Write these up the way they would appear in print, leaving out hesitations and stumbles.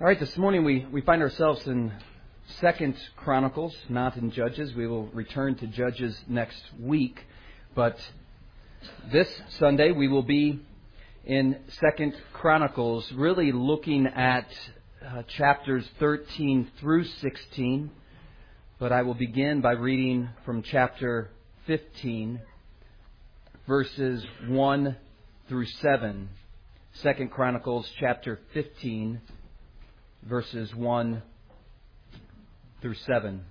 All right, this morning we find ourselves in 2 Chronicles, not in Judges. We will return to Judges next week. But this Sunday we will be in 2 Chronicles, really looking at chapters 13 through 16. But I will begin by reading from chapter 15, verses 1 through 7. 2 Chronicles chapter 15, verses 1 through 7.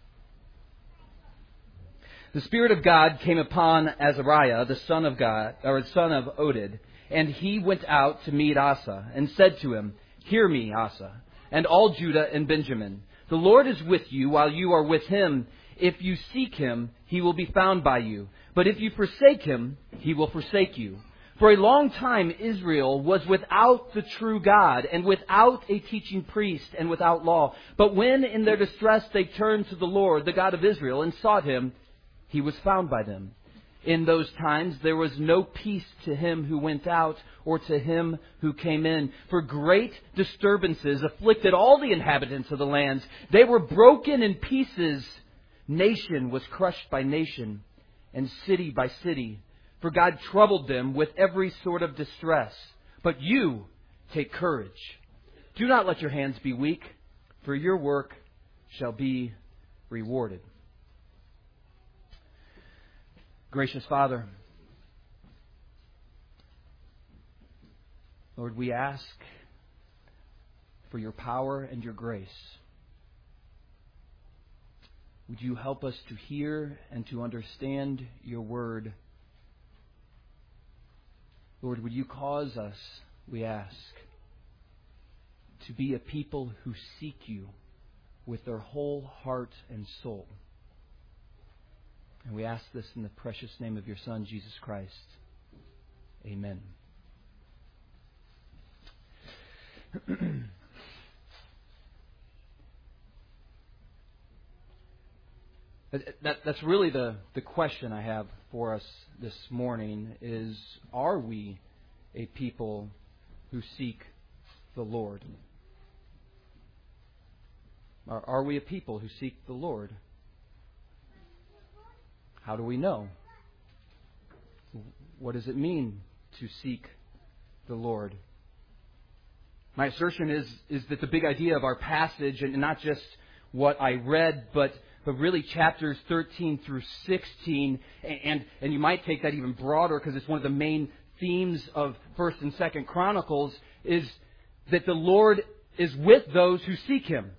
The Spirit of God came upon Azariah, the son of Oded, and he went out to meet Asa, and said to him, "Hear me, Asa, and all Judah and Benjamin. The Lord is with you while you are with him. If you seek him, he will be found by you. But if you forsake him, he will forsake you. For a long time Israel was without the true God, and without a teaching priest, and without law. But when in their distress they turned to the Lord, the God of Israel, and sought him, he was found by them. In those times there was no peace to him who went out, or to him who came in. For great disturbances afflicted all the inhabitants of the lands. They were broken in pieces. Nation was crushed by nation, and city by city. For God troubled them with every sort of distress. But you take courage. Do not let your hands be weak, for your work shall be rewarded." Gracious Father, Lord, we ask for your power and your grace. Would you help us to hear and to understand your word? Lord, would you cause us, we ask, to be a people who seek you with their whole heart and soul. And we ask this in the precious name of your Son, Jesus Christ. Amen. That's really the question I have for us this morning is, are we a people who seek the Lord? Are we a people who seek the Lord? How do we know? What does it mean to seek the Lord? My assertion is that the big idea of our passage, and not just what I read, but really chapters 13 through 16, and you might take that even broader because it's one of the main themes of 1st and 2nd Chronicles, is that the Lord is with those who seek him.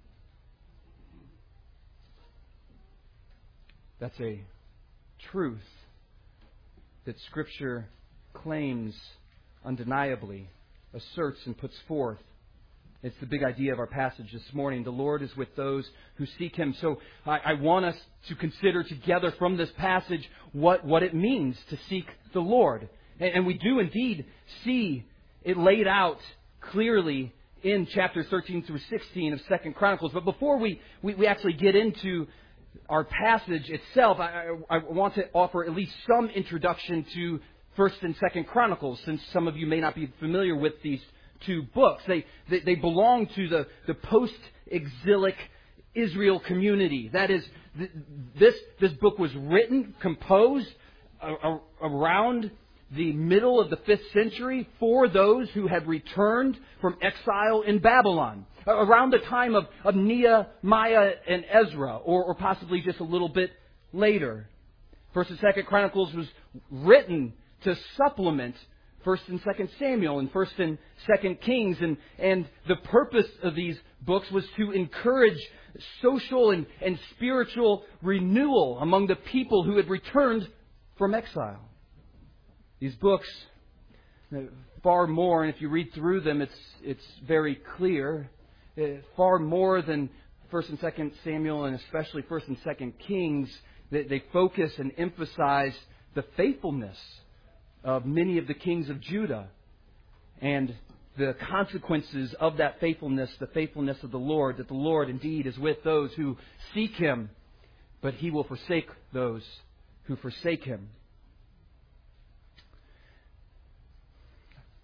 That's a truth that Scripture claims undeniably, asserts and puts forth. It's the big idea of our passage this morning. The Lord is with those who seek him. So I want us to consider together from this passage what it means to seek the Lord. And we do indeed see it laid out clearly in chapters 13 through 16 of 2nd Chronicles. But before we actually get into our passage itself, I want to offer at least some introduction to 1st and 2nd Chronicles, since some of you may not be familiar with these two books. They belong to the post-exilic Israel community. That is, this book was written, composed around the middle of the 5th century for those who had returned from exile in Babylon, around the time of Nehemiah and Ezra, or possibly just a little bit later. 1st and 2nd Chronicles was written to supplement 1st and 2nd Samuel and 1st and 2nd Kings. And the purpose of these books was to encourage social and spiritual renewal among the people who had returned from exile. These books, far more, and if you read through them, it's very clear, far more than 1st and 2nd Samuel and especially 1st and 2nd Kings, they focus and emphasize the faithfulness of many of the kings of Judah and the consequences of that faithfulness, the faithfulness of the Lord, that the Lord indeed is with those who seek him, but he will forsake those who forsake him.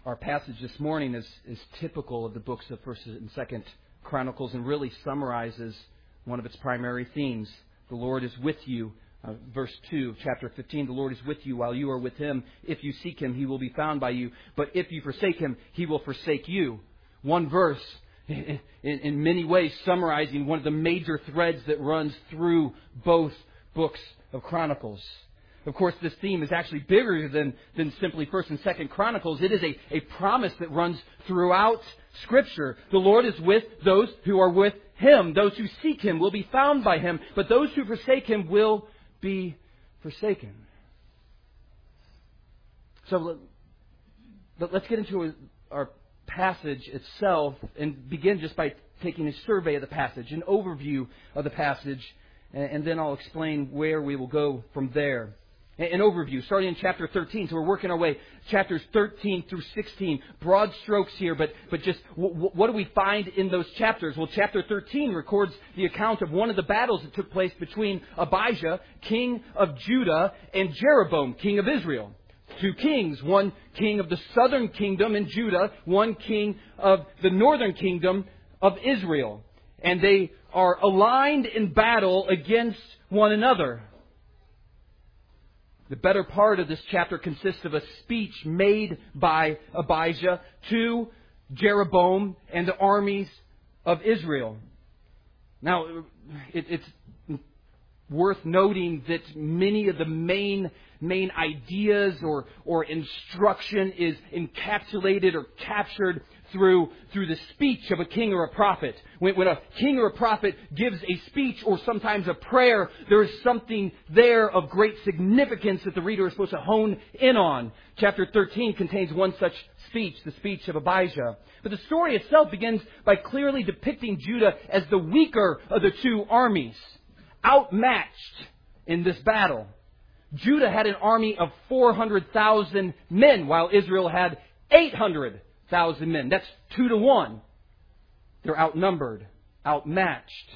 Our passage this morning is typical of the books of 1st and 2nd Chronicles and really summarizes one of its primary themes. The Lord is with you. Verse 2 of chapter 15, the Lord is with you while you are with Him. If you seek Him, He will be found by you. But if you forsake Him, He will forsake you. One verse, in many ways, summarizing one of the major threads that runs through both books of Chronicles. Of course, this theme is actually bigger than simply 1st and 2nd Chronicles. It is a promise that runs throughout Scripture. The Lord is with those who are with Him. Those who seek Him will be found by Him. But those who forsake Him will be forsaken. So let's get into our passage itself and begin just by taking a survey of the passage, an overview of the passage, and then I'll explain where we will go from there. An overview, starting in chapter 13. So we're working our way, chapters 13 through 16. Broad strokes here, but just what do we find in those chapters? Well, chapter 13 records the account of one of the battles that took place between Abijah, king of Judah, and Jeroboam, king of Israel. Two kings, one king of the southern kingdom in Judah, one king of the northern kingdom of Israel. And they are aligned in battle against one another. The better part of this chapter consists of a speech made by Abijah to Jeroboam and the armies of Israel. Now, it's worth noting that many of the main ideas or instruction is encapsulated or captured through the speech of a king or a prophet. When a king or a prophet gives a speech or sometimes a prayer, there is something there of great significance that the reader is supposed to hone in on. Chapter 13 contains one such speech, the speech of Abijah. But the story itself begins by clearly depicting Judah as the weaker of the two armies, outmatched in this battle. Judah had an army of 400,000 men, while Israel had 800,000 men. That's 2 to 1. They're outnumbered, outmatched.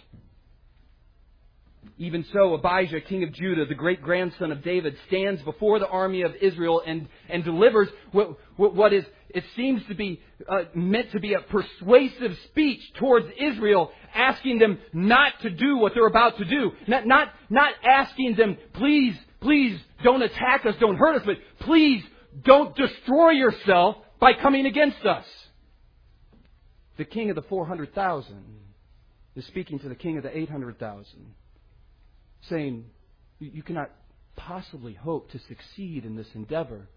Even so, Abijah, king of Judah, the great-grandson of David, stands before the army of Israel and delivers what is, it seems to be meant to be a persuasive speech towards Israel, asking them not to do what they're about to do. Not asking them, please don't attack us, don't hurt us, but please don't destroy yourself by coming against us. The king of the 400,000 is speaking to the king of the 800,000, saying, you cannot possibly hope to succeed in this endeavor.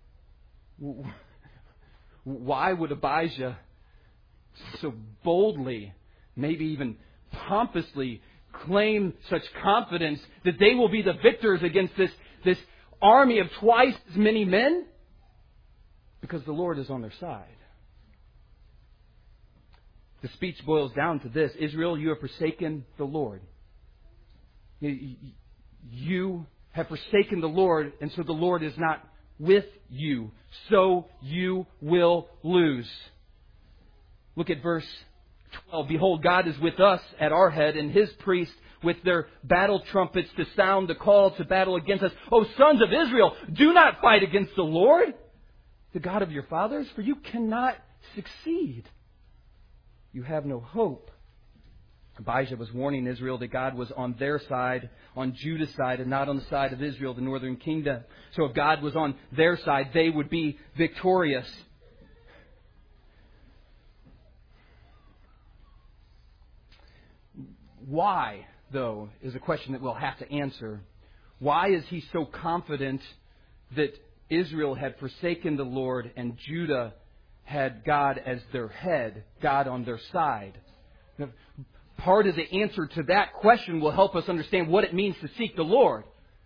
Why would Abijah so boldly, maybe even pompously, claim such confidence that they will be the victors against this army of twice as many men? Because the Lord is on their side. The speech boils down to this: Israel, you have forsaken the Lord. You have forsaken the Lord, and so the Lord is not with you. So you will lose. Look at verse 12. Behold, God is with us at our head, and His priests with their battle trumpets to sound the call to battle against us. O sons of Israel, do not fight against the Lord, the God of your fathers, for you cannot succeed. You have no hope. Abijah was warning Israel that God was on their side, on Judah's side, and not on the side of Israel, the northern kingdom. So if God was on their side, they would be victorious. Why, though, is a question that we'll have to answer. Why is he so confident that Israel had forsaken the Lord and Judah had God as their head, God on their side? Now, part of the answer to that question will help us understand what it means to seek the Lord.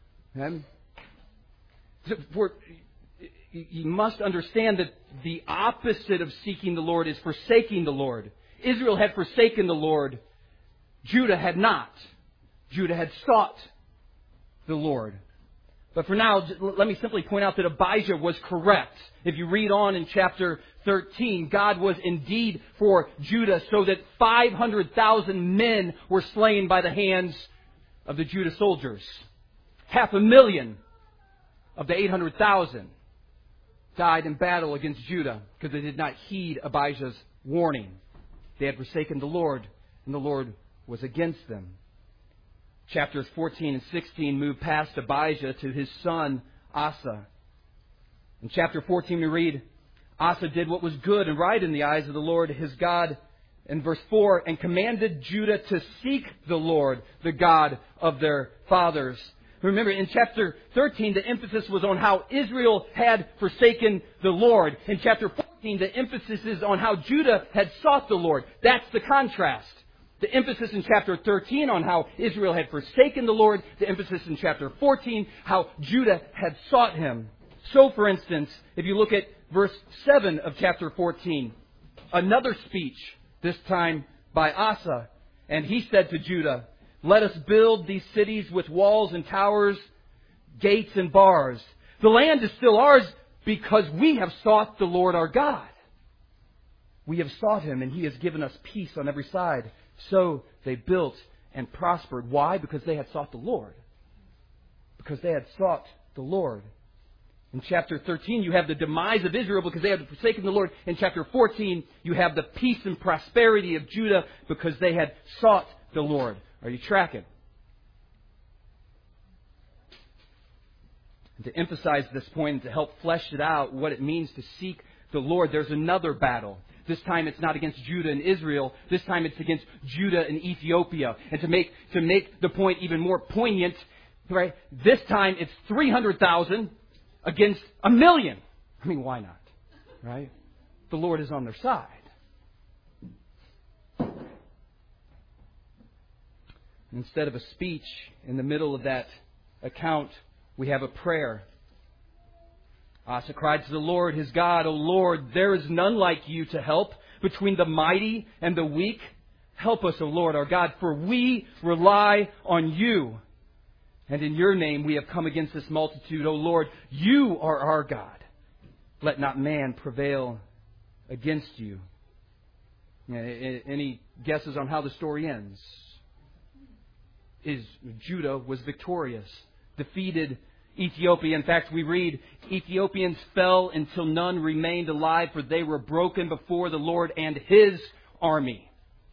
You must understand that the opposite of seeking the Lord is forsaking the Lord. Israel had forsaken the Lord. Judah had not. Judah had sought the Lord. But for now, let me simply point out that Abijah was correct. If you read on in chapter 13, God was indeed for Judah, so that 500,000 men were slain by the hands of the Judah soldiers. 500,000 of the 800,000. died in battle against Judah because they did not heed Abijah's warning. They had forsaken the Lord, and the Lord was against them. Chapters 14 and 16 move past Abijah to his son Asa. In chapter 14 we read, Asa did what was good and right in the eyes of the Lord his God. In verse 4, and commanded Judah to seek the Lord, the God of their fathers. Remember, in chapter 13, the emphasis was on how Israel had forsaken the Lord. In chapter 14, the emphasis is on how Judah had sought the Lord. That's the contrast. The emphasis in chapter 13 on how Israel had forsaken the Lord. The emphasis in chapter 14, how Judah had sought Him. So, for instance, if you look at verse 7 of chapter 14, another speech, this time by Asa. And he said to Judah, let us build these cities with walls and towers, gates and bars. The land is still ours because we have sought the Lord our God. We have sought Him and He has given us peace on every side. So they built and prospered. Why? Because they had sought the Lord. Because they had sought the Lord. In chapter 13, you have the demise of Israel because they had forsaken the Lord. In chapter 14, you have the peace and prosperity of Judah because they had sought the Lord. Are you tracking? And to emphasize this point and to help flesh it out, what it means to seek the Lord, there's another battle. This time it's not against Judah and Israel. This time it's against Judah and Ethiopia. And to make the point even more poignant, right? This time it's 300,000 against 1 million. I mean, why not? Right? The Lord is on their side. Instead of a speech in the middle of that account, we have a prayer. Asa cried to the Lord, his God, O Lord, there is none like you to help between the mighty and the weak. Help us, O Lord, our God, for we rely on you. And in your name we have come against this multitude. O Lord, you are our God. Let not man prevail against you. Any guesses on how the story ends? Judah was victorious, defeated Ethiopia. In fact, we read, Ethiopians fell until none remained alive, for they were broken before the Lord and His army.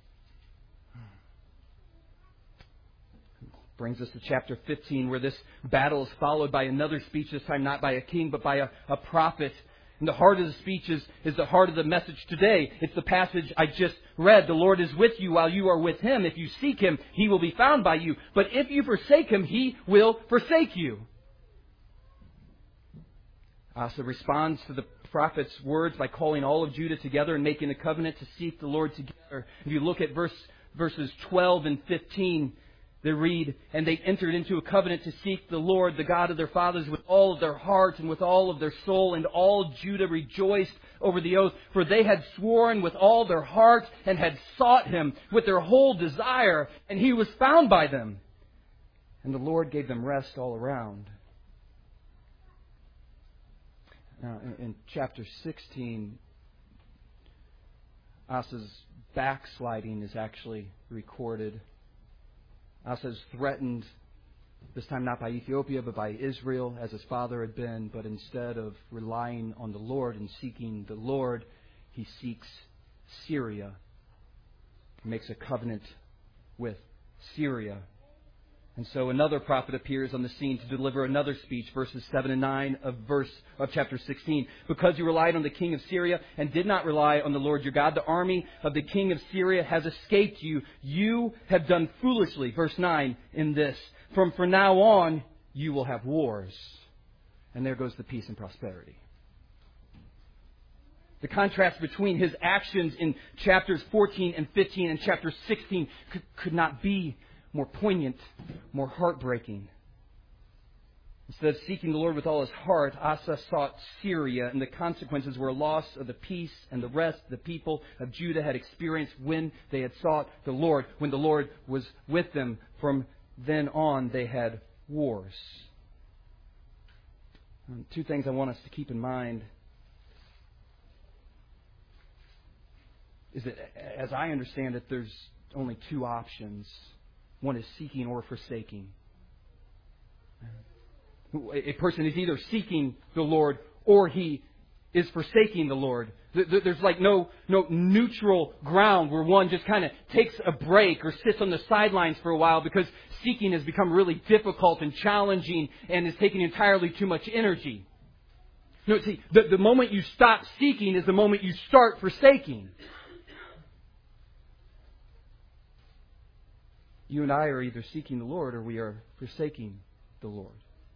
Brings us to chapter 15, where this battle is followed by another speech, this time not by a king, but by a prophet. And the heart of the speech is the heart of the message today. It's the passage I just read. The Lord is with you while you are with Him. If you seek Him, He will be found by you. But if you forsake Him, He will forsake you. Asa responds to the prophet's words by calling all of Judah together and making a covenant to seek the Lord together. If you look at verses 12 and 15, they read, and they entered into a covenant to seek the Lord, the God of their fathers, with all of their heart and with all of their soul. And all Judah rejoiced over the oath, for they had sworn with all their heart and had sought Him with their whole desire, and He was found by them. And the Lord gave them rest all around. Now, in chapter 16, Asa's backsliding is actually recorded. Asa is threatened, this time not by Ethiopia, but by Israel, as his father had been. But instead of relying on the Lord and seeking the Lord, he seeks Syria. He makes a covenant with Syria. And so another prophet appears on the scene to deliver another speech, verses 7 and 9 of chapter 16. Because you relied on the king of Syria and did not rely on the Lord your God, the army of the king of Syria has escaped you. You have done foolishly, verse 9, in this. From now on, you will have wars. And there goes the peace and prosperity. The contrast between his actions in chapters 14 and 15 and chapter 16 could not be more poignant, more heartbreaking. Instead of seeking the Lord with all his heart, Asa sought Syria, and the consequences were a loss of the peace and the rest the people of Judah had experienced when they had sought the Lord. When the Lord was with them, from then on they had wars. Two things I want us to keep in mind is that, as I understand it, there's only two options. One is seeking or forsaking. A person is either seeking the Lord or he is forsaking the Lord. There's like no neutral ground where one just kind of takes a break or sits on the sidelines for a while because seeking has become really difficult and challenging and is taking entirely too much energy. No, see, the moment you stop seeking is the moment you start forsaking. You and I are either seeking the Lord or we are forsaking the Lord.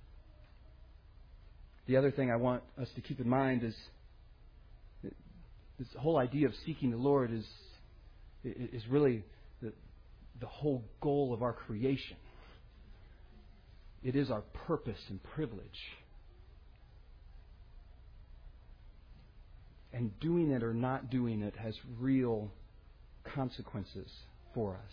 The other thing I want us to keep in mind is this whole idea of seeking the Lord is really the whole goal of our creation. It is our purpose and privilege. And doing it or not doing it has real consequences for us.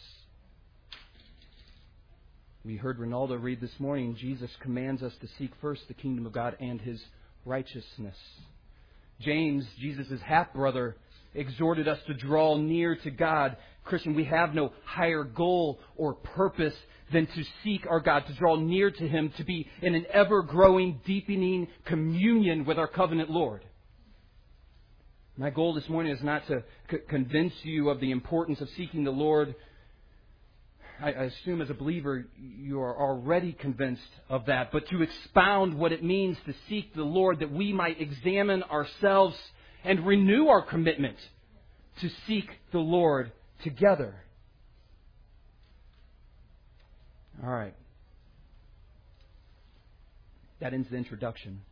We heard Ronaldo read this morning, Jesus commands us to seek first the kingdom of God and His righteousness. James, Jesus' half-brother, exhorted us to draw near to God. Christian, we have no higher goal or purpose than to seek our God, to draw near to Him, to be in an ever-growing, deepening communion with our covenant Lord. My goal this morning is not to convince you of the importance of seeking the Lord. I assume as a believer you are already convinced of that, but to expound what it means to seek the Lord, that we might examine ourselves and renew our commitment to seek the Lord together. All right. That ends the introduction.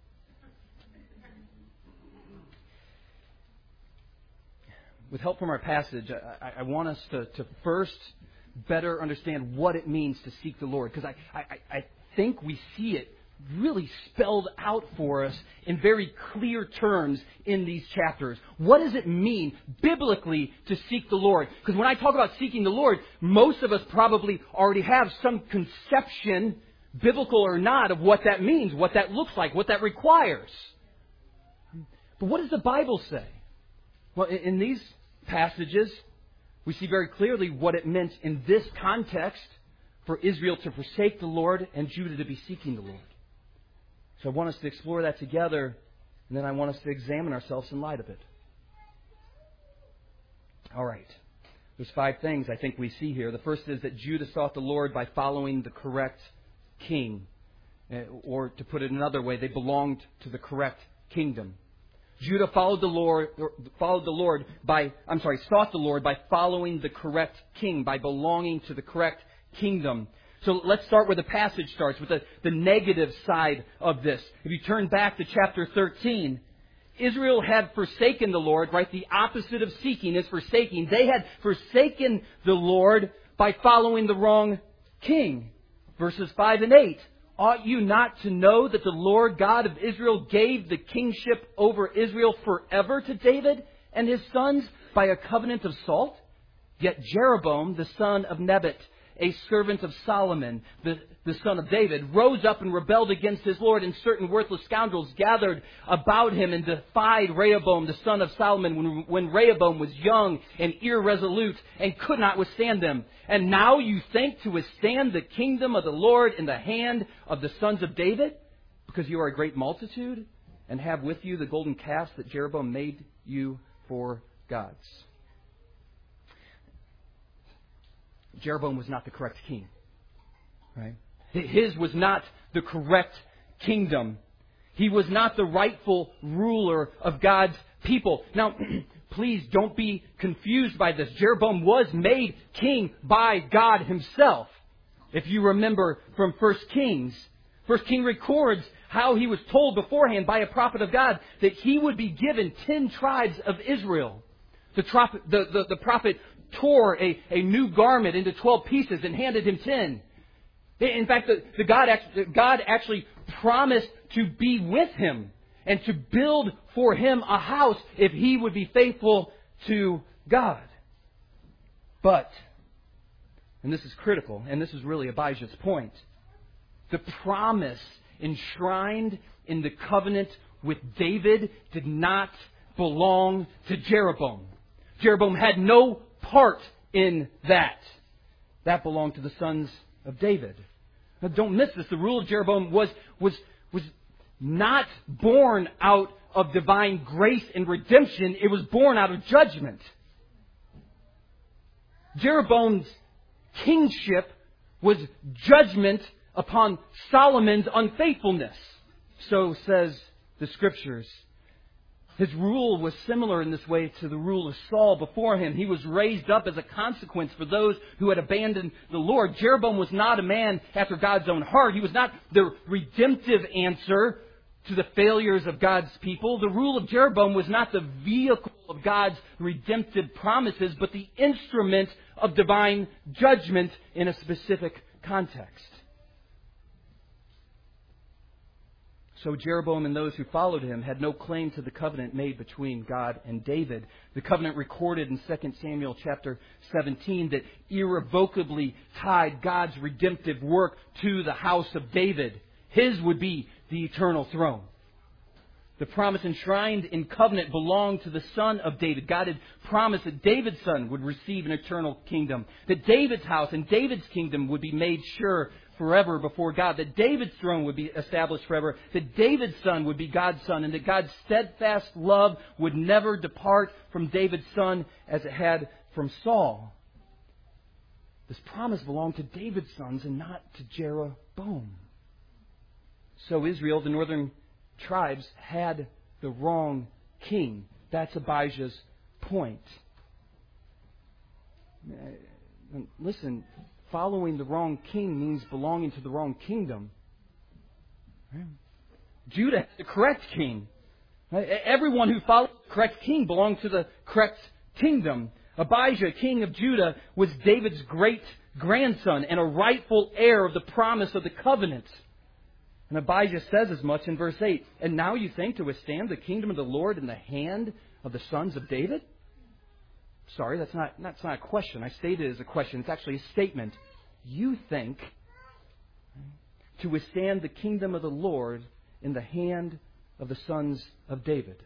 With help from our passage, I want us to first better understand what it means to seek the Lord. Because I think we see it really spelled out for us in very clear terms in these chapters. What does it mean biblically to seek the Lord? Because when I talk about seeking the Lord, most of us probably already have some conception, biblical or not, of what that means, what that looks like, what that requires. But what does the Bible say? Well, in these passages, we see very clearly what it meant in this context for Israel to forsake the Lord and Judah to be seeking the Lord. So I want us to explore that together, and then I want us to examine ourselves in light of it. All right. There's 5 things I think we see here. The first is that Judah sought the Lord by following the correct king. Or to put it another way, they belonged to the correct kingdom. Judah sought the Lord by following the correct king, by belonging to the correct kingdom. So let's start where the passage starts, with the negative side of this. If you turn back to chapter 13, Israel had forsaken the Lord, right? The opposite of seeking is forsaking. They had forsaken the Lord by following the wrong king. Verses 5 and 8. Ought you not to know that the Lord God of Israel gave the kingship over Israel forever to David and his sons by a covenant of salt? Yet Jeroboam, the son of Nebat, a servant of Solomon, the son of David, rose up and rebelled against his Lord, and certain worthless scoundrels gathered about him and defied Rehoboam, the son of Solomon, when Rehoboam was young and irresolute and could not withstand them. And now you think to withstand the kingdom of the Lord in the hand of the sons of David? Because you are a great multitude and have with you the golden calves that Jeroboam made you for gods. Jeroboam was not the correct king. Right? His was not the correct kingdom. He was not the rightful ruler of God's people. Now, please don't be confused by this. Jeroboam was made king by God Himself. If you remember from 1 Kings, 1 King records how he was told beforehand by a prophet of God that he would be given 10 tribes of Israel. The prophet tore a new garment into 12 pieces and handed him 10. In fact, God actually promised to be with him and to build for him a house if he would be faithful to God. But, and this is critical, and this is really Abijah's point, the promise enshrined in the covenant with David did not belong to Jeroboam. Jeroboam had no part in that. That belonged to the sons of David. Now, don't miss this. The rule of Jeroboam was not born out of divine grace and redemption. It was born out of judgment. Jeroboam's kingship was judgment upon Solomon's unfaithfulness. So says the Scriptures. His rule was similar in this way to the rule of Saul before him. He was raised up as a consequence for those who had abandoned the Lord. Jeroboam was not a man after God's own heart. He was not the redemptive answer to the failures of God's people. The rule of Jeroboam was not the vehicle of God's redemptive promises, but the instrument of divine judgment in a specific context. So Jeroboam and those who followed him had no claim to the covenant made between God and David. The covenant recorded in 2 Samuel chapter 17 that irrevocably tied God's redemptive work to the house of David. His would be the eternal throne. The promise enshrined in covenant belonged to the son of David. God had promised that David's son would receive an eternal kingdom. That David's house and David's kingdom would be made sure forever before God. That David's throne would be established forever. That David's son would be God's son. And that God's steadfast love would never depart from David's son as it had from Saul. This promise belonged to David's sons and not to Jeroboam. So Israel, the northern tribes, had the wrong king. That's Abijah's point. Listen, following the wrong king means belonging to the wrong kingdom. Judah had the correct king. Everyone who followed the correct king belonged to the correct kingdom. Abijah, king of Judah, was David's great-grandson and a rightful heir of the promise of the covenant. And Abijah says as much in verse 8. And now you think to withstand the kingdom of the Lord in the hand of the sons of David? Sorry, that's not a question. I stated it as a question. It's actually a statement. You think to withstand the kingdom of the Lord in the hand of the sons of David.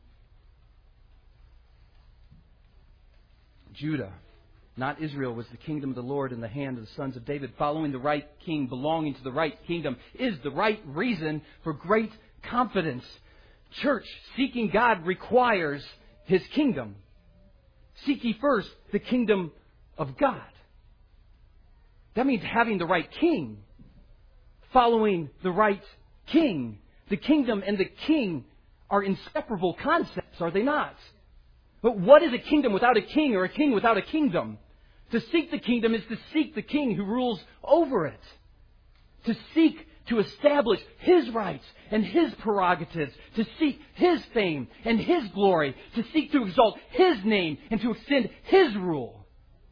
Judah, not Israel, was the kingdom of the Lord in the hand of the sons of David. Following the right king, belonging to the right kingdom, is the right reason for great confidence. Church, seeking God requires His kingdom. Seek ye first the kingdom of God. That means having the right king. Following the right king. The kingdom and the king are inseparable concepts, are they not? But what is a kingdom without a king, or a king without a kingdom? To seek the kingdom is to seek the king who rules over it. To seek to establish His rights and His prerogatives. To seek His fame and His glory. To seek to exalt His name and to extend His rule.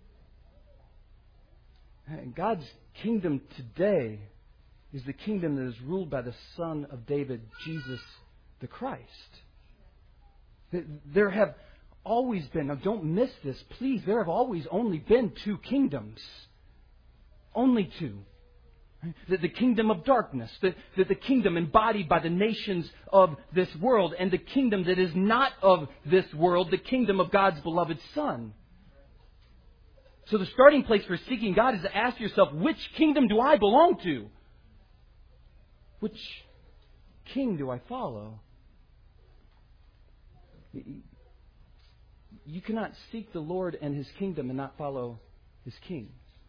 And God's kingdom today is the kingdom that is ruled by the Son of David, Jesus the Christ. There have always been, now don't miss this, please, there have always only been two kingdoms. Only two. The kingdom of darkness, the kingdom embodied by the nations of this world, and the kingdom that is not of this world, the kingdom of God's beloved Son. So the starting place for seeking God is to ask yourself, which kingdom do I belong to? Which king do I follow? You cannot seek the Lord and His kingdom and not follow His king.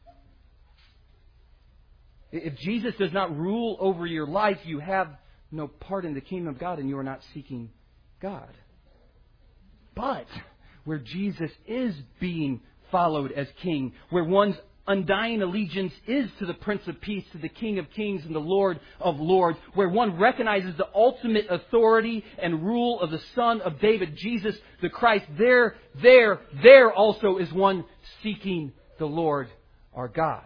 If Jesus does not rule over your life, you have no part in the kingdom of God and you are not seeking God. But where Jesus is being followed as king, where one's undying allegiance is to the Prince of Peace, to the King of Kings and the Lord of Lords, where one recognizes the ultimate authority and rule of the Son of David, Jesus the Christ, there also is one seeking the Lord our God.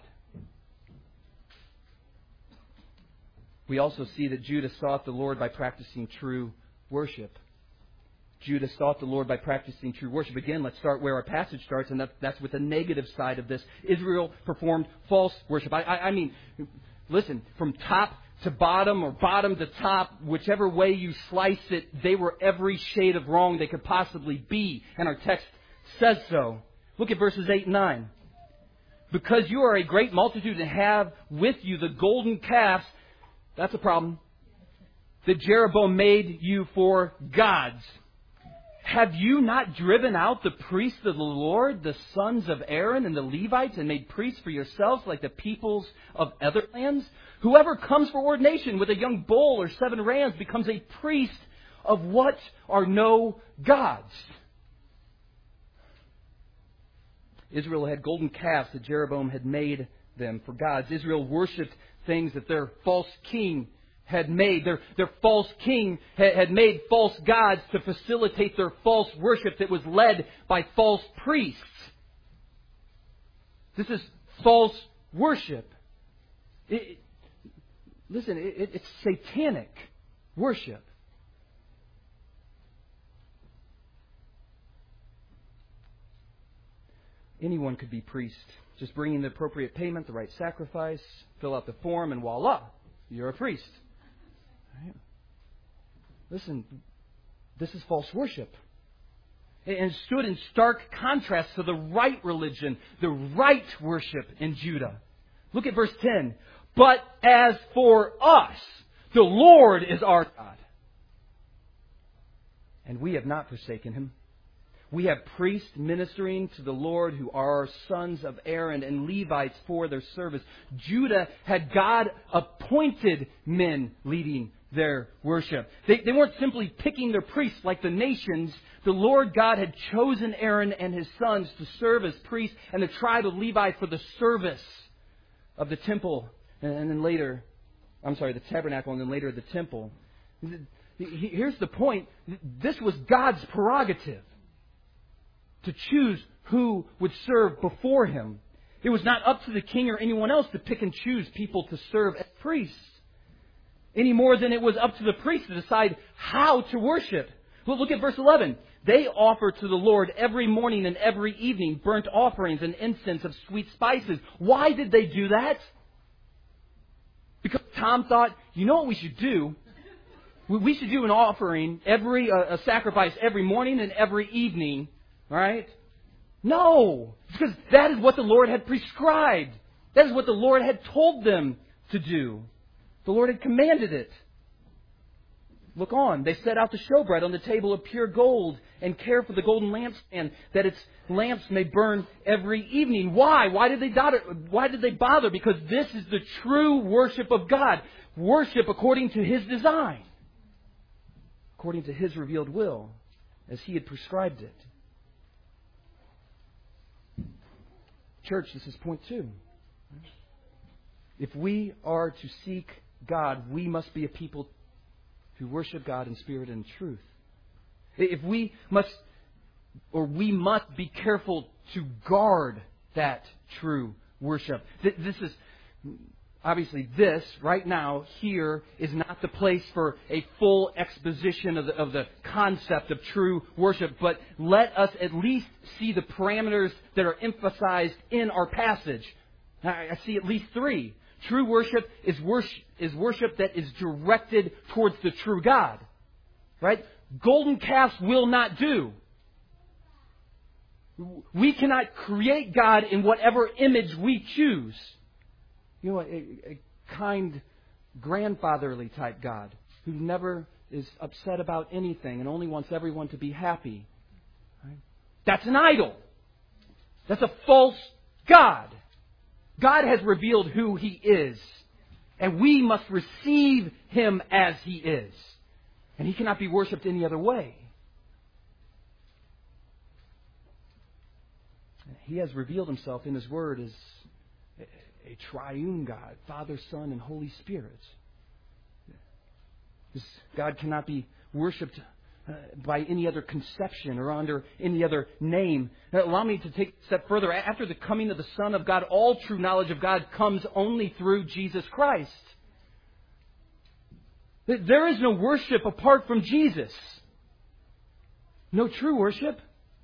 We also see that Judah sought the Lord by practicing true worship. Judah sought the Lord by practicing true worship. Again, let's start where our passage starts, and that's with the negative side of this. Israel performed false worship. I mean, listen, from top to bottom or bottom to top, whichever way you slice it, they were every shade of wrong they could possibly be. And our text says so. Look at verses 8 and 9. Because you are a great multitude and have with you the golden calves, that's a problem. that Jeroboam made you for gods. Have you not driven out the priests of the Lord, the sons of Aaron and the Levites, and made priests for yourselves like the peoples of other lands? Whoever comes for ordination with a young bull or 7 rams becomes a priest of what are no gods. Israel had golden calves that Jeroboam had made them for gods. Israel worshipped things that their false king had made. Their false king had made false gods to facilitate their false worship that was led by false priests. This is false worship. It's satanic worship. Anyone could be priest. Just bring in the appropriate payment, the right sacrifice, fill out the form, and voila, you're a priest. Right? Listen, this is false worship. And stood in stark contrast to the right religion, the right worship in Judah. Look at verse 10. But as for us, the Lord is our God, and we have not forsaken Him. We have priests ministering to the Lord who are sons of Aaron and Levites for their service. Judah had God-appointed men leading their worship. They weren't simply picking their priests like the nations. The Lord God had chosen Aaron and his sons to serve as priests, and the tribe of Levi for the service of the temple, and then later, the tabernacle, and then later the temple. Here's the point. This was God's prerogative, to choose who would serve before Him. It was not up to the king or anyone else to pick and choose people to serve as priests, any more than it was up to the priests to decide how to worship. Well, look at verse 11. They offer to the Lord every morning and every evening burnt offerings and incense of sweet spices. Why did they do that? Because Tom thought, you know what we should do? We should do an offering, a sacrifice every morning and every evening. Right? No! Because that is what the Lord had prescribed. That is what the Lord had told them to do. The Lord had commanded it. Look on. They set out the showbread on the table of pure gold and care for the golden lampstand, that its lamps may burn every evening. Why? Why did they bother? Because this is the true worship of God. Worship according to His design. According to His revealed will, as He had prescribed it. Church, this is point 2. If we are to seek God, we must be a people who worship God in spirit and truth. We must be careful to guard that true worship. This is obviously right now here is not the place for a full exposition of the concept of true worship, but let us at least see the parameters that are emphasized in our passage. I see at least 3. True worship is worship that is directed towards the true God. Right? Golden calves will not do. We cannot create God in whatever image we choose. You know, a kind, grandfatherly type God who never is upset about anything and only wants everyone to be happy. Right? That's an idol. That's a false God. God has revealed who He is, and we must receive Him as He is. And He cannot be worshipped any other way. He has revealed Himself in His Word as a triune God, Father, Son, and Holy Spirit. This God cannot be worshipped by any other conception or under any other name. Allow me to take a step further. After the coming of the Son of God, all true knowledge of God comes only through Jesus Christ. There is no worship apart from Jesus. No true worship.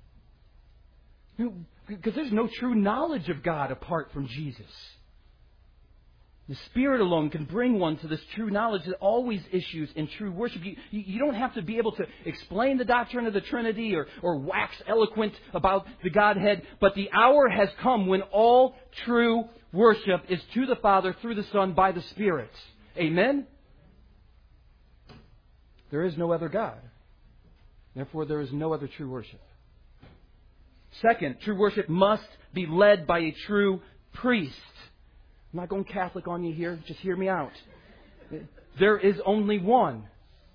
Because there's no true knowledge of God apart from Jesus. The Spirit alone can bring one to this true knowledge that always issues in true worship. You don't have to be able to explain the doctrine of the Trinity or wax eloquent about the Godhead, but the hour has come when all true worship is to the Father through the Son by the Spirit. Amen? There is no other God. Therefore, there is no other true worship. Second, true worship must be led by a true priest. I'm not going Catholic on you here. Just hear me out. There is only one.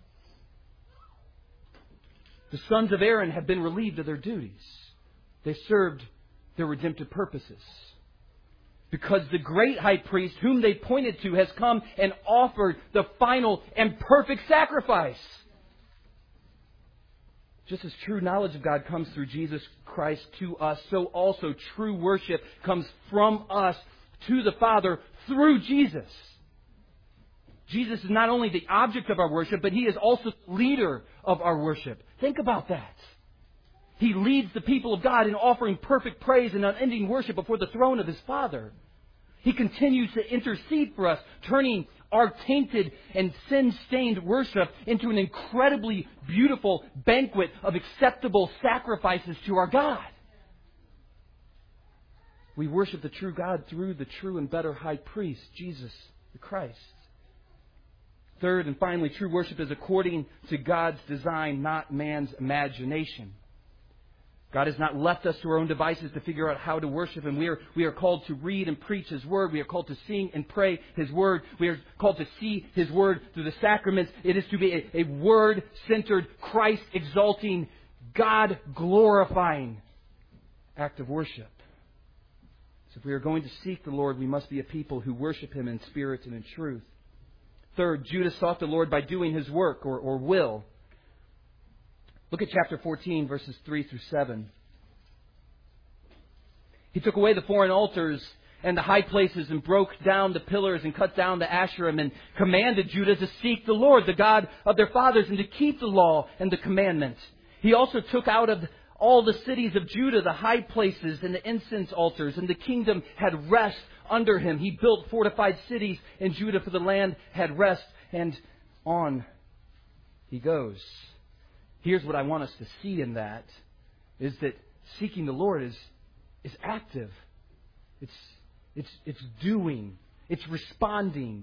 The sons of Aaron have been relieved of their duties. They served their redemptive purposes. Because the great high priest whom they pointed to has come and offered the final and perfect sacrifice. Just as true knowledge of God comes through Jesus Christ to us, so also true worship comes from us to the Father through Jesus. Jesus is not only the object of our worship, but He is also the leader of our worship. Think about that. He leads the people of God in offering perfect praise and unending worship before the throne of His Father. He continues to intercede for us, turning our tainted and sin-stained worship into an incredibly beautiful banquet of acceptable sacrifices to our God. We worship the true God through the true and better high priest, Jesus the Christ. Third and finally, true worship is according to God's design, not man's imagination. God has not left us to our own devices to figure out how to worship Him. We are called to read and preach His Word. We are called to sing and pray His Word. We are called to see His Word through the sacraments. It is to be a Word-centered, Christ-exalting, God-glorifying act of worship. So if we are going to seek the Lord, we must be a people who worship Him in spirit and in truth. Third, Judah sought the Lord by doing His work or will. Look at chapter 14, verses 3 through 7. He took away the foreign altars and the high places and broke down the pillars and cut down the Asherim and commanded Judah to seek the Lord, the God of their fathers, and to keep the law and the commandments. He also took out of all the cities of Judah the high places and the incense altars, and the kingdom had rest under him. He built fortified cities in Judah, for the land had rest. And on he goes. Here's what I want us to see in that, is that seeking the Lord is active. It's doing. It's responding.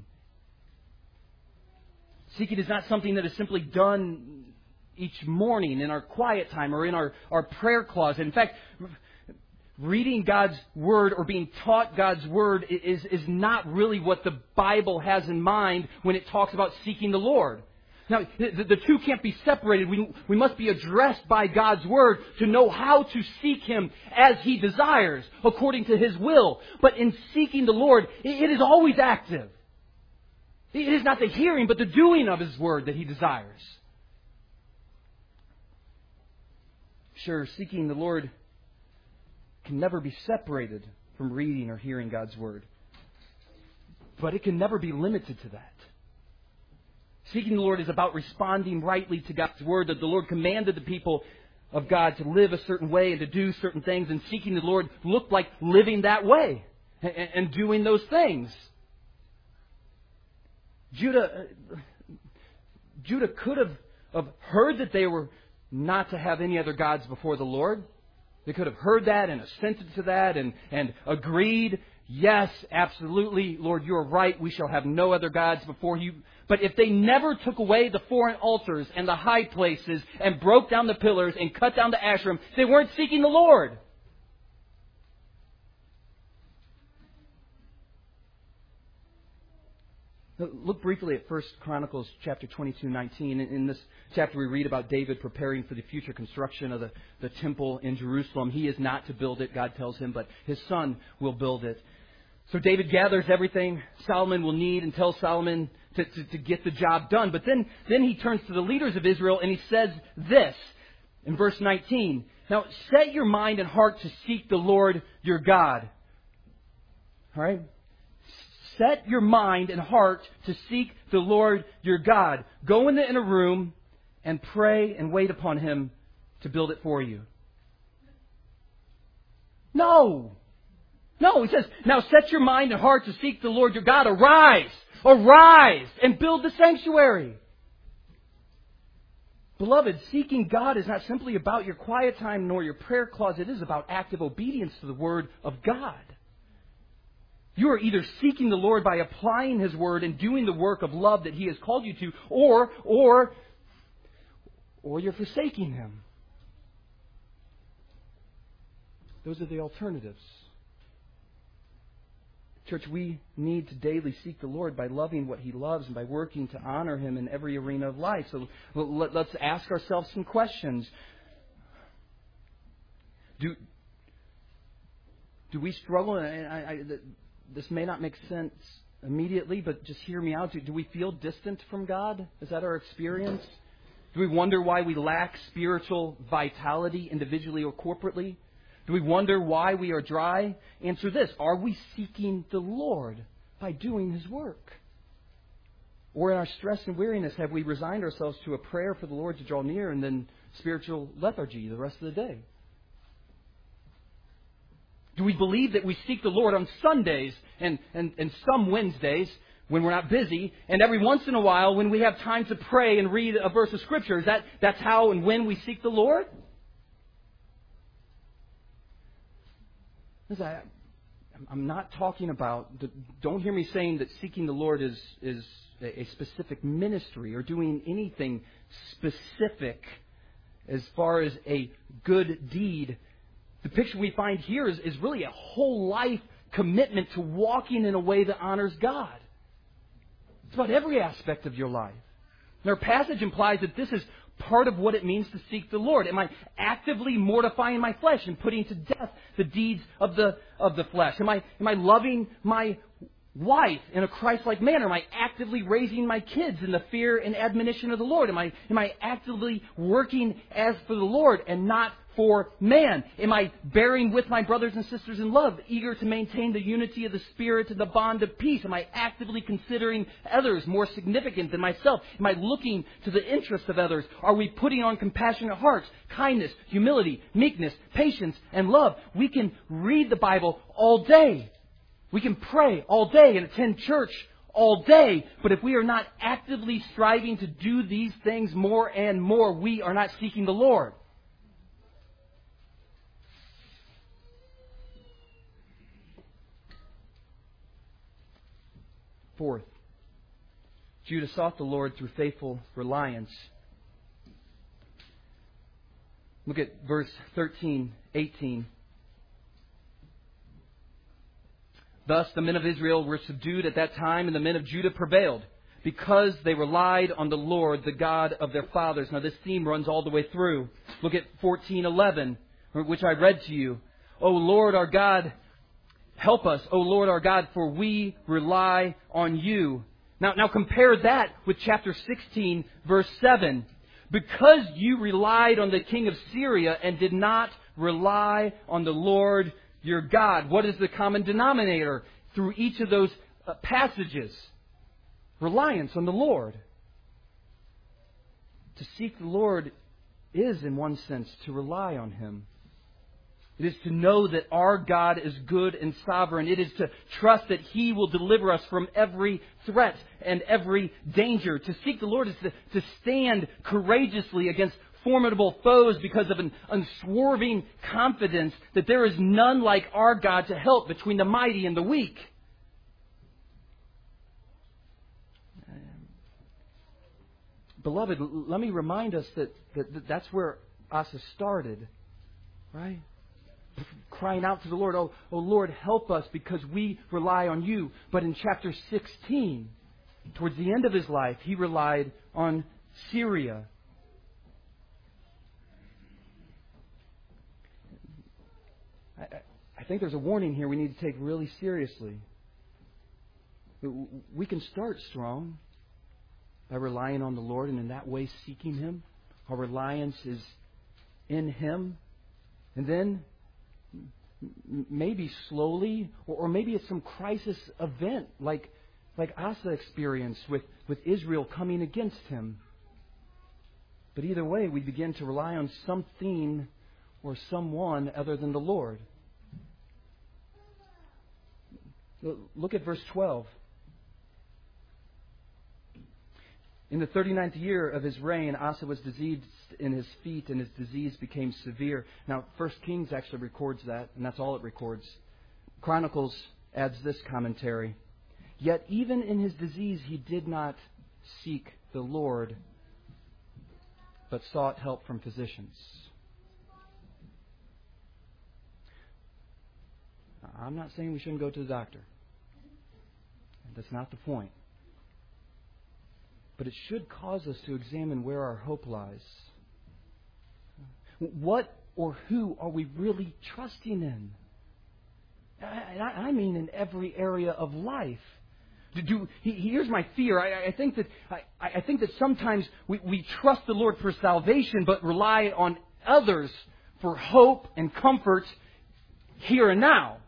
Seeking is not something that is simply done each morning in our quiet time or in our prayer closet. In fact, reading God's Word or being taught God's Word is not really what the Bible has in mind when it talks about seeking the Lord. Now, the two can't be separated. We must be addressed by God's Word to know how to seek Him as He desires, according to His will. But in seeking the Lord, it is always active. It is not the hearing, but the doing of His Word that He desires. Sure, seeking the Lord can never be separated from reading or hearing God's Word. But it can never be limited to that. Seeking the Lord is about responding rightly to God's Word, that the Lord commanded the people of God to live a certain way and to do certain things. And seeking the Lord looked like living that way and doing those things. Judah could have heard that they were not to have any other gods before the Lord. They could have heard that and assented to that and agreed. Yes, absolutely, Lord, you are right. We shall have no other gods before you. But if they never took away the foreign altars and the high places and broke down the pillars and cut down the Asherim, they weren't seeking the Lord. Look briefly at 1 Chronicles chapter 22:19. In this chapter we read about David preparing for the future construction of the temple in Jerusalem. He is not to build it, God tells him, but his son will build it. So David gathers everything Solomon will need and tells Solomon to get the job done. But then he turns to the leaders of Israel and he says this in verse 19. Now set your mind and heart to seek the Lord your God. All right? Set your mind and heart to seek the Lord your God. Go in the inner room and pray and wait upon Him to build it for you. No, He says, now set your mind and heart to seek the Lord your God. Arise and build the sanctuary. Beloved, seeking God is not simply about your quiet time nor your prayer closet. It is about active obedience to the Word of God. You are either seeking the Lord by applying His Word and doing the work of love that He has called you to, or or you're forsaking Him. Those are the alternatives. Church, we need to daily seek the Lord by loving what He loves and by working to honor Him in every arena of life. So let's ask ourselves some questions. Do we struggle? And this may not make sense immediately, but just hear me out. Do we feel distant from God? Is that our experience? Do we wonder why we lack spiritual vitality individually or corporately? Do we wonder why we are dry? Answer this. Are we seeking the Lord by doing His work? Or in our stress and weariness, have we resigned ourselves to a prayer for the Lord to draw near and then spiritual lethargy the rest of the day? Do we believe that we seek the Lord on Sundays and some Wednesdays when we're not busy, and every once in a while when we have time to pray and read a verse of Scripture? That's how and when we seek the Lord? I'm not talking about, don't hear me saying that seeking the Lord is a specific ministry or doing anything specific as far as a good deed. The picture we find here is really a whole life commitment to walking in a way that honors God. It's about every aspect of your life. And our passage implies that this is part of what it means to seek the Lord. Am I actively mortifying my flesh and putting to death the deeds of the flesh? Am I loving my wife in a Christ-like manner? Am I actively raising my kids in the fear and admonition of the Lord? Am I actively working as for the Lord and not for man? Am I bearing with my brothers and sisters in love, eager to maintain the unity of the Spirit and the bond of peace? Am I actively considering others more significant than myself? Am I looking to the interests of others? Are we putting on compassionate hearts, kindness, humility, meekness, patience, and love? We can read the Bible all day. We can pray all day and attend church all day. But if we are not actively striving to do these things more and more, we are not seeking the Lord. Fourth, Judah sought the Lord through faithful reliance. Look at verse 13, 18. Thus the men of Israel were subdued at that time, and the men of Judah prevailed, because they relied on the Lord, the God of their fathers. Now this theme runs all the way through. Look at 14:11, which I read to you. O Lord our God, help us, O Lord our God, for we rely on you. Now compare that with chapter 16, verse 7. Because you relied on the king of Syria and did not rely on the Lord your God. What is the common denominator through each of those passages? Reliance on the Lord. To seek the Lord is, in one sense, to rely on Him. It is to know that our God is good and sovereign. It is to trust that He will deliver us from every threat and every danger. To seek the Lord is to stand courageously against formidable foes because of an unswerving confidence that there is none like our God to help between the mighty and the weak. Beloved, let me remind us that's where Asa started, right? Crying out to the Lord, oh Lord, help us because we rely on you. But in chapter 16, towards the end of his life, he relied on Syria. I think there's a warning here we need to take really seriously. We can start strong by relying on the Lord and in that way seeking Him. Our reliance is in Him. And then maybe slowly, or maybe it's some crisis event like Asa experienced with Israel coming against him. But either way, we begin to rely on something or someone other than the Lord. Look at verse 12. In the 39th year of his reign, Asa was diseased in his feet, and his disease became severe. Now, 1 Kings actually records that, and that's all it records. Chronicles adds this commentary. Yet even in his disease, he did not seek the Lord. but sought help from physicians. I'm not saying we shouldn't go to the doctor. That's not the point. But it should cause us to examine where our hope lies. What or who are we really trusting in? I mean in every area of life. Here's my fear. I think that sometimes we trust the Lord for salvation, but rely on others for hope and comfort here and now.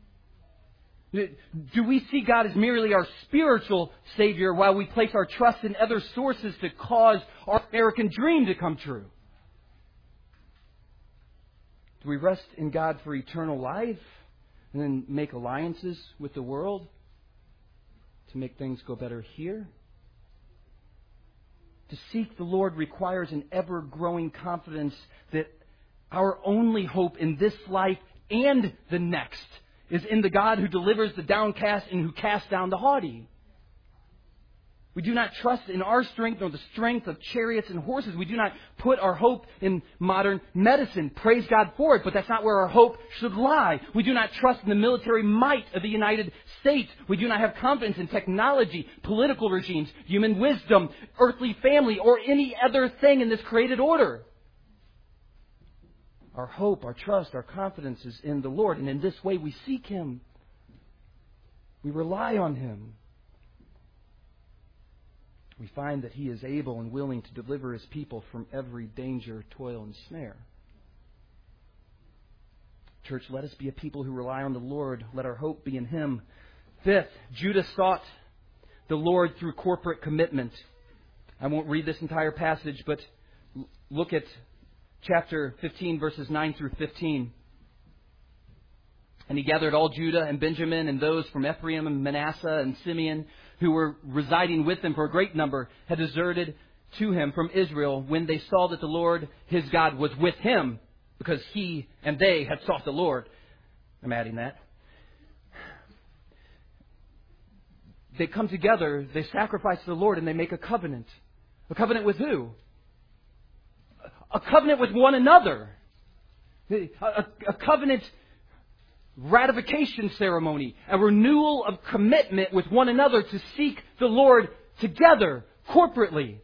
Do we see God as merely our spiritual Savior while we place our trust in other sources to cause our American dream to come true? Do we rest in God for eternal life and then make alliances with the world to make things go better here? To seek the Lord requires an ever-growing confidence that our only hope in this life and the next is in the God who delivers the downcast and who casts down the haughty. We do not trust in our strength nor the strength of chariots and horses. We do not put our hope in modern medicine. Praise God for it, but that's not where our hope should lie. We do not trust in the military might of the United States. We do not have confidence in technology, political regimes, human wisdom, earthly family, or any other thing in this created order. Our hope, our trust, our confidence is in the Lord. And in this way we seek Him. We rely on Him. We find that He is able and willing to deliver His people from every danger, toil, and snare. Church, let us be a people who rely on the Lord. Let our hope be in Him. Fifth, Judah sought the Lord through corporate commitment. I won't read this entire passage, but look at chapter 15, verses 9 through 15. And he gathered all Judah and Benjamin and those from Ephraim and Manasseh and Simeon who were residing with him, for a great number had deserted to him from Israel when they saw that the Lord his God was with him, because he and they had sought the Lord. I'm adding that. They come together, they sacrifice to the Lord, and they make a covenant. A covenant with who? A covenant with one another. A covenant ratification ceremony. A renewal of commitment with one another to seek the Lord together, corporately.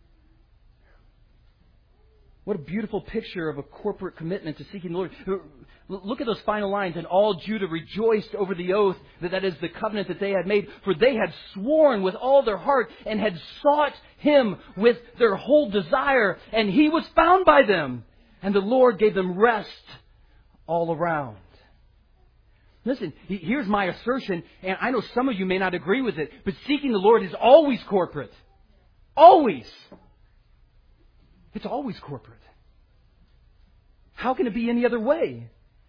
What a beautiful picture of a corporate commitment to seeking the Lord. Look at those final lines. And all Judah rejoiced over the oath that is the covenant that they had made. For they had sworn with all their heart and had sought Him with their whole desire. And He was found by them. And the Lord gave them rest all around. Listen, here's my assertion. And I know some of you may not agree with it. But seeking the Lord is always corporate. Always. It's always corporate. How can it be any other way?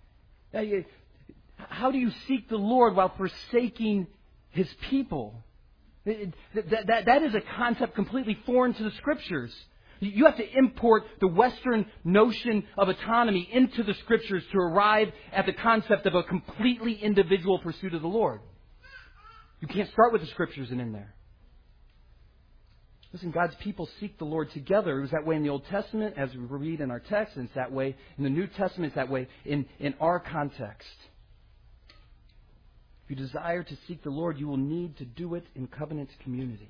How do you seek the Lord while forsaking His people? That is a concept completely foreign to the Scriptures. You have to import the Western notion of autonomy into the Scriptures to arrive at the concept of a completely individual pursuit of the Lord. You can't start with the Scriptures and end there. Listen, God's people seek the Lord together. It was that way in the Old Testament, as we read in our text, and it's that way in the New Testament, it's that way in our context. If you desire to seek the Lord, you will need to do it in covenant community.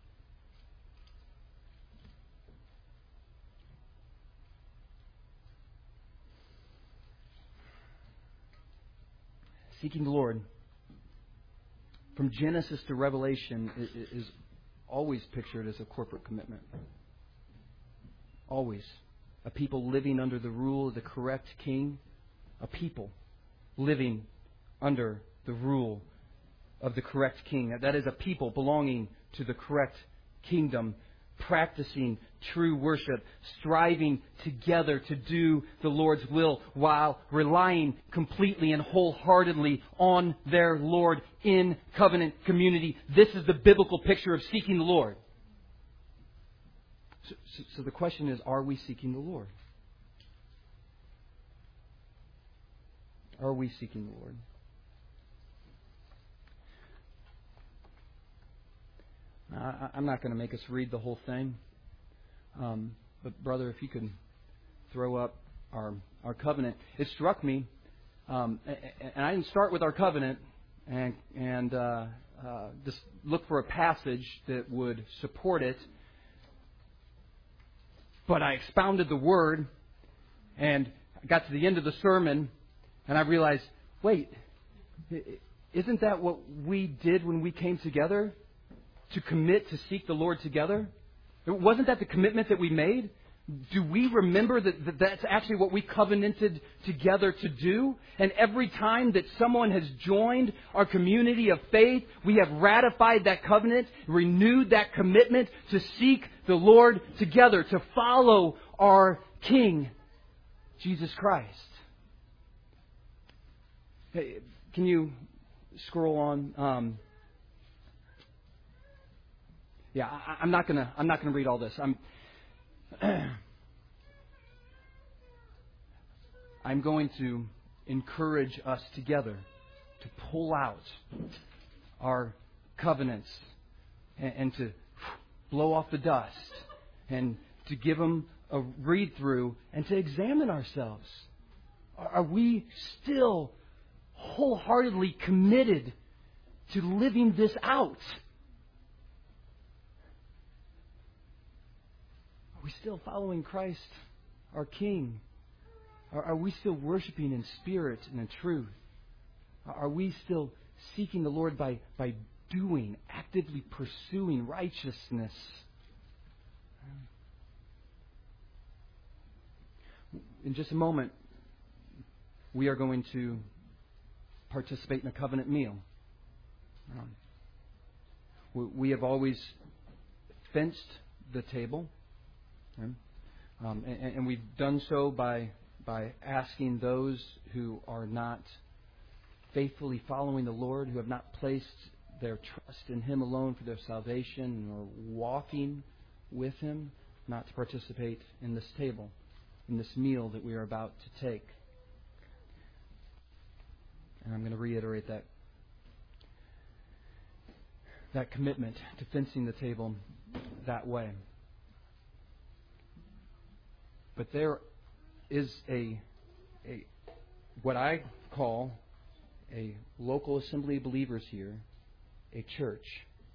Seeking the Lord, from Genesis to Revelation, is always pictured as a corporate commitment. Always. A people living under the rule of the correct king. A people living under the rule of the correct king. That is a people belonging to the correct kingdom, practicing true worship, striving together to do the Lord's will while relying completely and wholeheartedly on their Lord in covenant community. This is the biblical picture of seeking the Lord. So the question is, are we seeking the Lord? Are we seeking the Lord? I'm not going to make us read the whole thing. But brother, if you could throw up our covenant. It struck me, and I didn't start with our covenant and just look for a passage that would support it. But I expounded the Word, and I got to the end of the sermon, and I realized, wait, isn't that what we did when we came together? To commit to seek the Lord together? Wasn't that the commitment that we made? Do we remember that that's actually what we covenanted together to do? And every time that someone has joined our community of faith, we have ratified that covenant, renewed that commitment to seek the Lord together, to follow our King, Jesus Christ. Hey, can you scroll on? I'm not gonna read all this. I'm going to encourage us together to pull out our covenants and to blow off the dust and to give them a read through and to examine ourselves. Are we still wholeheartedly committed to living this out? Are we still following Christ, our King? Are we still worshiping in spirit and in truth? Are we still seeking the Lord by doing, actively pursuing righteousness? In just a moment, we are going to participate in a covenant meal. We have always fenced the table, and we've done so by asking those who are not faithfully following the Lord, who have not placed their trust in Him alone for their salvation or walking with Him, not to participate in this table, in this meal that we are about to take. And I'm going to reiterate that commitment to fencing the table that way. But there is a what I call a local assembly of believers here, a church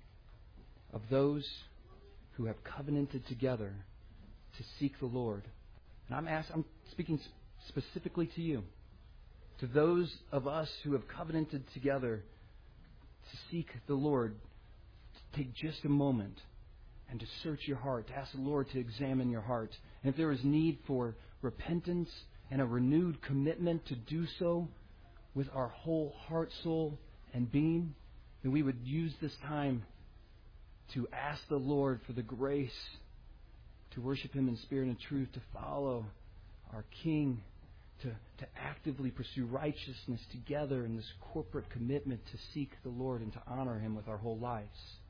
of those who have covenanted together to seek the Lord. And I'm speaking specifically to you, to those of us who have covenanted together to seek the Lord, to take just a moment and to search your heart, to ask the Lord to examine your heart. And if there is need for repentance and a renewed commitment to do so with our whole heart, soul, and being, then we would use this time to ask the Lord for the grace to worship Him in spirit and truth, to follow our King, to actively pursue righteousness together in this corporate commitment to seek the Lord and to honor Him with our whole lives.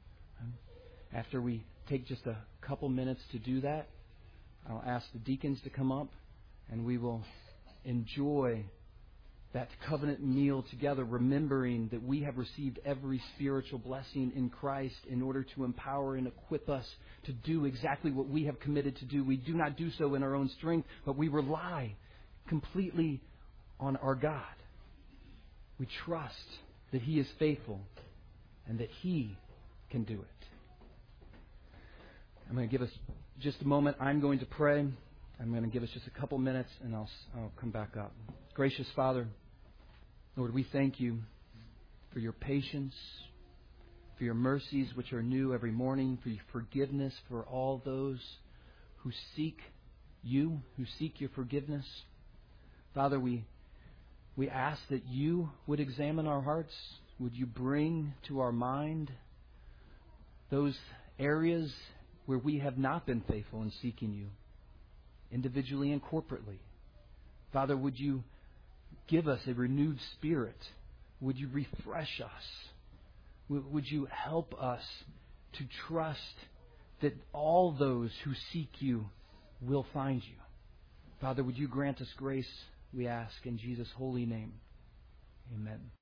After we take just a couple minutes to do that, I'll ask the deacons to come up, and we will enjoy that covenant meal together, remembering that we have received every spiritual blessing in Christ in order to empower and equip us to do exactly what we have committed to do. We do not do so in our own strength, but we rely completely on our God. We trust that He is faithful and that He can do it. I'm going to give us just a moment. I'm going to pray. I'm going to give us just a couple minutes, and I'll come back up. Gracious Father, Lord, we thank You for Your patience, for Your mercies which are new every morning, for Your forgiveness for all those who seek You, who seek Your forgiveness. Father, we ask that You would examine our hearts. Would You bring to our mind those areas where we have not been faithful in seeking You, individually and corporately. Father, would You give us a renewed spirit? Would You refresh us? Would You help us to trust that all those who seek You will find You? Father, would You grant us grace, we ask, in Jesus' holy name. Amen.